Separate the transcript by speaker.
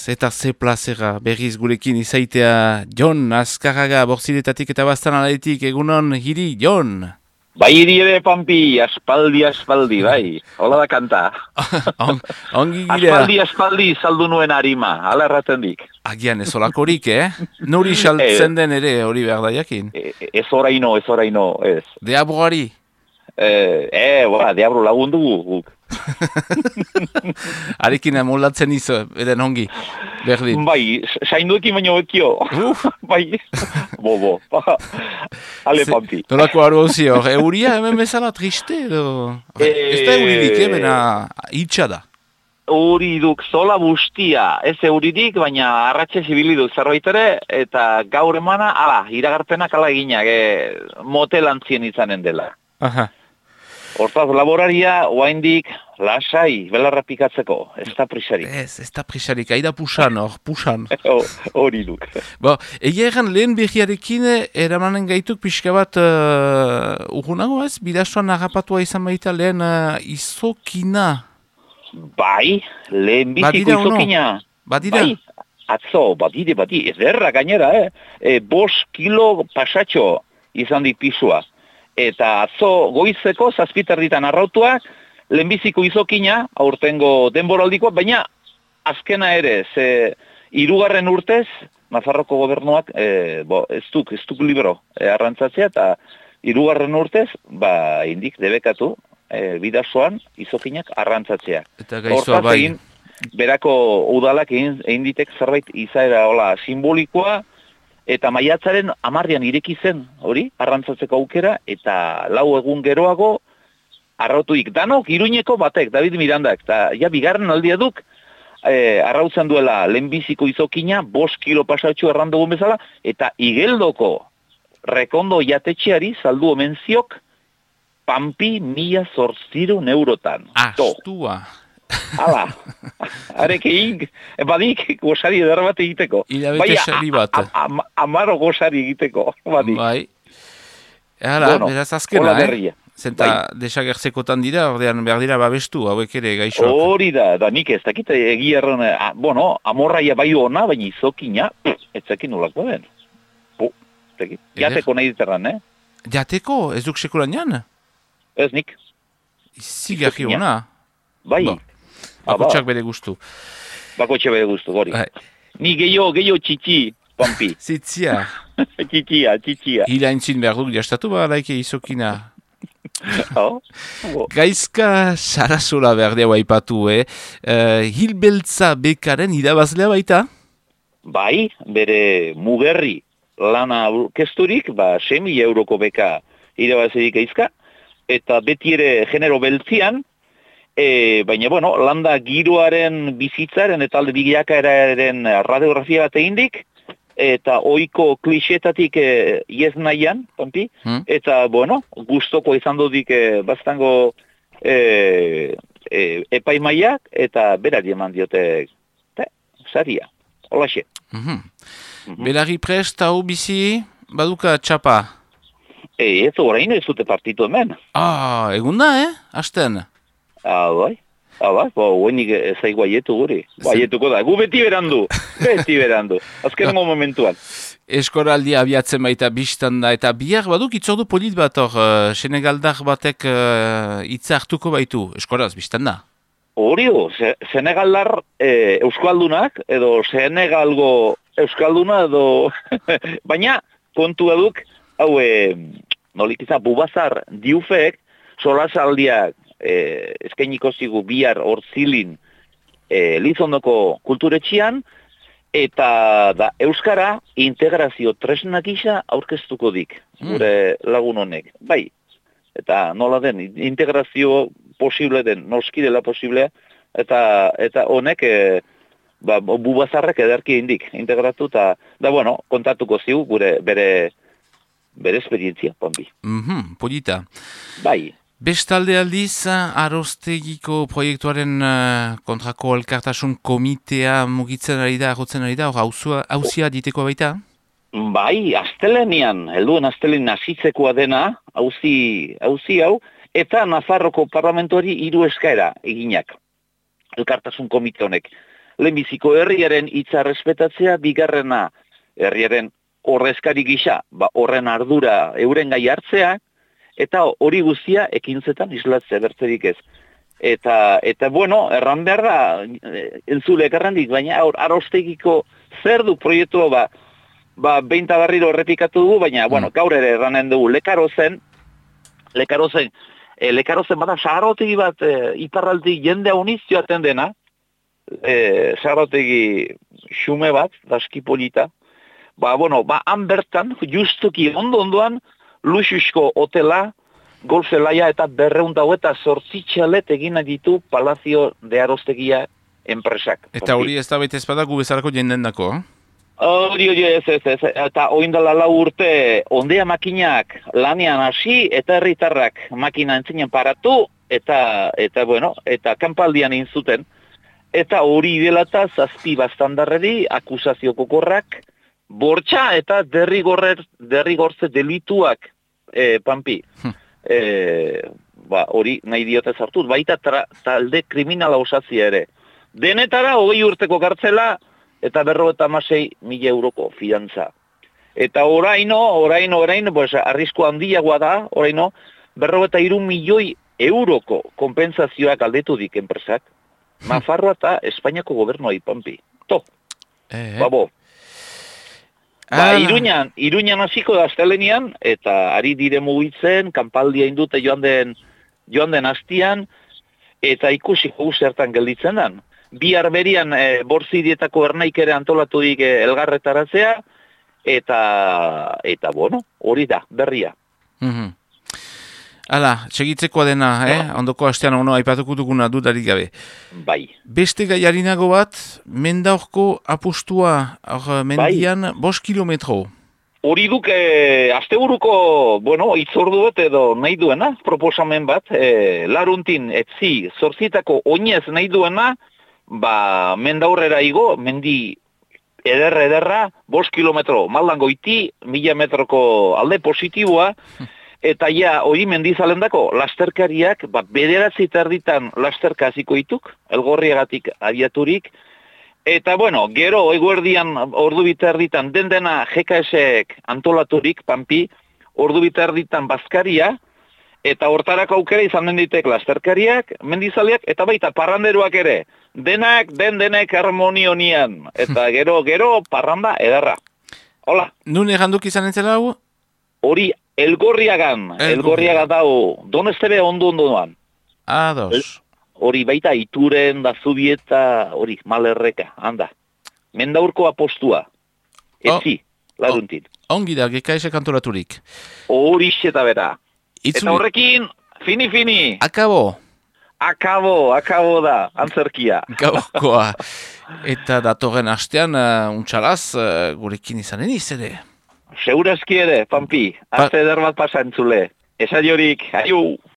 Speaker 1: Eta ze plazera berriz gurekin izaitea Jon Azkarraga borziletatik eta bastan alaitik egunon hiri Jon.
Speaker 2: Bai hiri ere Pampi, aspaldi, bai. Hola da kanta.
Speaker 1: Ongi girea.
Speaker 2: Aspaldi saldu nuen harima, ala erraten dik.
Speaker 1: Agian ez olakorik, Nuri saltzen den ere hori behar da jakin.
Speaker 2: Ez oraino, ez.
Speaker 1: Deabroari.
Speaker 2: Deabro lagundu guk.
Speaker 1: Arekin amolatzen izo, eden ongi, berdin.
Speaker 2: Bai, sainduekin baino bekio. Bai, bo. Ale, Pampi.
Speaker 1: Nolako aro hauzi hor, euria hemen bezala triste edo? Ez da euridik, bena hitxa da.
Speaker 2: Euriduk zola bustia, ez euridik, baina arratxe zibiliduk zerbait ere, eta gaur emana, iragarpenak ala eginak, motelantzien izanen dela.
Speaker 1: Aha.
Speaker 2: Hortaz, laboraria, oaindik, lasai, belarra pikatzeko, ez da prisarik.
Speaker 1: Ez da prisarik, aida pusan.
Speaker 2: Hori duk.
Speaker 1: Egia egan lehen behiarekin eramanen gaituk pixka bat urgunago ez? Bidasoan agapatua izan baita lehen izokina.
Speaker 2: Bai, lehen biziko izokina.
Speaker 1: Badira?
Speaker 2: Bai, atzo, badi, ederra gainera, 5 kilo pasatxo izan dik pisua. Eta atzo goizeko zazpiterditan arrautuak, lehenbiziko izokina, aurtengo denboraldikoa, baina azkena ere, ze 3. urtez, Nafarroko gobernuak, ez duk libro arrantzatzea, eta 3. urtez, indik debekatu, bidasoan izokinak arrantzatzea.
Speaker 1: Eta gaizoa bai.
Speaker 2: Berako udalak egin ditek zerbait izaera simbolikoa, eta maiatzaren 10 ireki zen, hori, arrantzatzeko aukera, eta 4 egun geroago, arrautuik danok, Iruñeko batek, David Mirandak, eta bigarren aldia duk, arrautzen duela lehenbiziko izokina, 5 kilo pasatxo errandugun bezala, eta Igeldoko rekondo jatetxeari saldu omen ziok, Pampi 1.800 eurotan.
Speaker 1: Astua!
Speaker 2: Hala, arekeik, badik gozari edar bat egiteko.
Speaker 1: Hilabete sari bat.
Speaker 2: Amaro gozari egiteko, badik.
Speaker 1: Bai. Hala, beraz azkena, Zenta desagertzekotan dira, ordean behar dira babestu, hauek ere gaixoak.
Speaker 2: Hori da nik ez dakit egia erron, amorraia bai ona, baina izokina, ez zakin nolako den. Jateko nahi diterran,
Speaker 1: Jateko? Ez duk sekulan jan?
Speaker 2: Ez nik.
Speaker 1: Zigarri ona?
Speaker 2: Bai.
Speaker 1: Bakotxak bere gustu.
Speaker 2: Hori. Ni gehiago txitsi, Pampi.
Speaker 1: Zitzia.
Speaker 2: Txitsia.
Speaker 1: Hilaintzin behar duk jastatu laike izokina. Gaizka Sarasola berdea baipatu, Hilbeltza bekaren irabazlea baita?
Speaker 2: Bai, bere Mugerri lana aurkezturik, 6.000 euroko beka irabazerik gaizka, eta beti ere genero beltzian, baina, landa giroaren bizitzaren eta alde bilakaeraren radiografia bat egindik, eta oiko klixetatik iez nahian, Pampi, eta, gustoko izan dudik bastango epaimaiak, eta berari eman diote, saria, holaxe.
Speaker 1: Belari prest, hau bizi, baduka txapa?
Speaker 2: Ez oraino ez dute partitu hemen.
Speaker 1: Egun da, Asten?
Speaker 2: Bai, huenik zaigu aietu guri. Aietuko da, gu beti berandu. Azkenengo momentuan.
Speaker 1: Eskoraldia abiatzen baita biztan da, eta bihar baduk itzordu polit bat hor, Senegaldar batek hitza hartuko baitu, eskoraz biztan da.
Speaker 2: Hori Senegaldar euskaldunak, edo Senegalgo euskalduna, edo... Baina, kontua duk, hau, nolik izan, Bubazar Diufek, solasaldiak, eskainiko zigu bihar Orzilin Lizondoko kulturetxian, eta euskara integrazio tresnak isa aurkeztuko dik, gure lagun honek. Bai, eta nola den, integrazio posible den, noski dela posiblea, eta honek Bubazarrek edarki indik, integratu, eta kontatuko zigu gure bere esperientzia, Pampi.
Speaker 1: Polita.
Speaker 2: Bai.
Speaker 1: Bestalde aldiz, Arostegiko proiektuaren kontrako elkartasun komitea mugitzen ari da, agotzen ari da, hauzia diteko baita?
Speaker 2: Bai, astelenean, helduen astelen hasitzekoa dena, hauzi hau, eta Nafarroko parlamentuari 3 eskaera eginak, elkartasun komite honek. lehenbiziko herriaren hitza respetatzea, bigarrena herriaren horrezkari gisa, horren ardura euren gai hartzea, eta hori guztia ekintzetan islatzea bertzerik ez. Eta bueno, erran behar da, entzulek errandik, baina Arostegiko zer du proiektua, behin tabarriro errepikatu dugu, baina, bueno, gaur ere erranen dugu, Lekarozen bada sagarotegi bat iparraldik jende honiz joaten dena, sagarotegi xume bat, daskipolita, han bertan, justuki ondoan, luxusko hotela, golfelaia eta 208 egin ditu Palacio de Arostegia enpresak.
Speaker 1: Eta hori ez da baita ezpada gu bezalako jenden dako,
Speaker 2: Hori, ez. Eta oindala 4 urte ondea makinak lanean hasi eta herritarrak makina entzinen paratu eta kanpaldian egin zuten. Eta hori delata 7 bastandarreri akusazio kokorrak, bortxa eta derrigortze delituak, Pampi. Hori nahi diote zartut, baita talde kriminala osatzia ere. Denetara 20 urteko kartzela eta 56.000 euroko fidantza. Eta oraino, arrisko handiagoa da, 43 milioi euroko kompensazioak aldetu dik enpresak. Nafarroa eta Espainiako gobernua Pampi. Babo. Iruñan hasiko da astelenian, eta ari dire mugitzen, kanpaldia indute joan den hastian, eta ikusiko zertan gelditzen dan. Bihar berian borzidietako ernaik ere antolatudik elgarretaratzea, eta hori da, berria.
Speaker 1: Hala, txegitzekoa dena, ondoko hastean ono aipatuko duguna dudarik gabe.
Speaker 2: Bai.
Speaker 1: Beste gaiarinago bat, mendaurko apustua, mendian 5 kilometro.
Speaker 2: Hori duk, asteburuko, itzordu bat edo nahi duena, proposamen bat, laruntin, etzi, zorzitako oinez nahi duena, mendaurrera igo, mendi ederra, 5 kilometro, maldan goiti, 1000 metroko alde positiboa, eta hori mendizalen dako, lasterkariak, bederatzi terditan lasterka hasiko dituk, elgorriagatik abiaturik, eta gero eguerdian ordu biterditan dena GKS-ek antolaturik, Pampi, ordu biterditan bazkaria, eta hortarako aukera izan menditek lasterkariak, mendizaleak, eta baita parranderoak ere, denek harmonionian, eta gero parranda edarra. Hola.
Speaker 1: Nun erranduk izan entzela hau?
Speaker 2: Hori, Elgorriagan dau, donestebe ondoan.
Speaker 1: Ados.
Speaker 2: Hori baita Ituren, da Zubieta, hori, Malerreka, handa. Mendaurko apostua. Etzi, laruntin.
Speaker 1: Ongi da, GKS antolaturik.
Speaker 2: Hori xeta bera. Eta horrekin, fini.
Speaker 1: Akabo
Speaker 2: da, antzerkia.
Speaker 1: Gaurkoa. Eta datorren hastean, untxalaz, gurekin izanen ere.
Speaker 2: Segurazki ere, Pampi, aste eder bat pasantzule. Esaiorik, aiu!